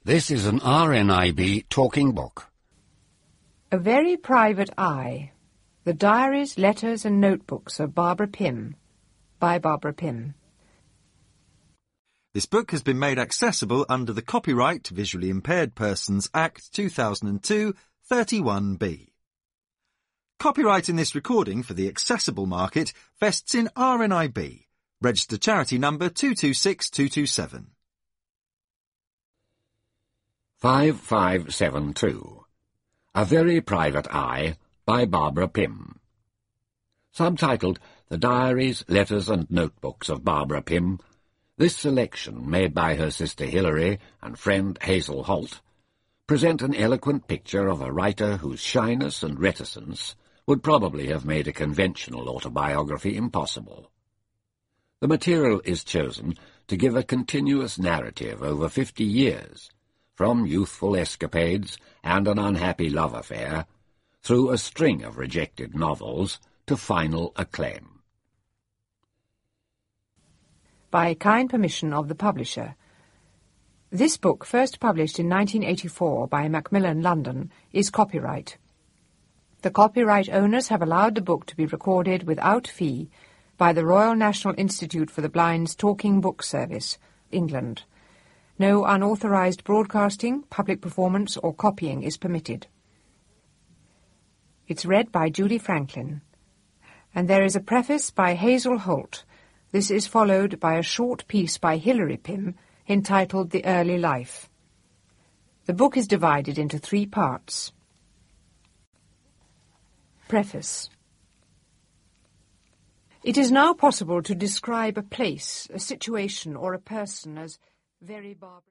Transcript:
This is an RNIB talking book. A Very Private Eye. The Diaries, Letters and Notebooks of Barbara Pym, by Barbara Pym. This book has been made accessible under the Copyright to Visually Impaired Persons Act 2002, 31B. Copyright in this recording for the accessible market vests in RNIB, registered charity number 226227. 5572. A Very Private Eye, by Barbara Pym. Subtitled The Diaries, Letters and Notebooks of Barbara Pym, this selection, made by her sister Hilary and friend Hazel Holt, present an eloquent picture of a writer whose shyness and reticence would probably have made a conventional autobiography impossible. The material is chosen to give a continuous narrative over 50 years, from youthful escapades and an unhappy love affair, through a string of rejected novels to final acclaim. By kind permission of the publisher. This book, first published in 1984 by Macmillan London, is copyright. The copyright owners have allowed the book to be recorded without fee by the Royal National Institute for the Blind's Talking Book Service, England. No unauthorised broadcasting, public performance or copying is permitted. It's read by Judy Franklin, and there is a preface by Hazel Holt. This is followed by a short piece by Hilary Pym entitled The Early Life. The book is divided into 3 parts. Preface. It is now possible to describe a place, a situation or a person as very Barbara.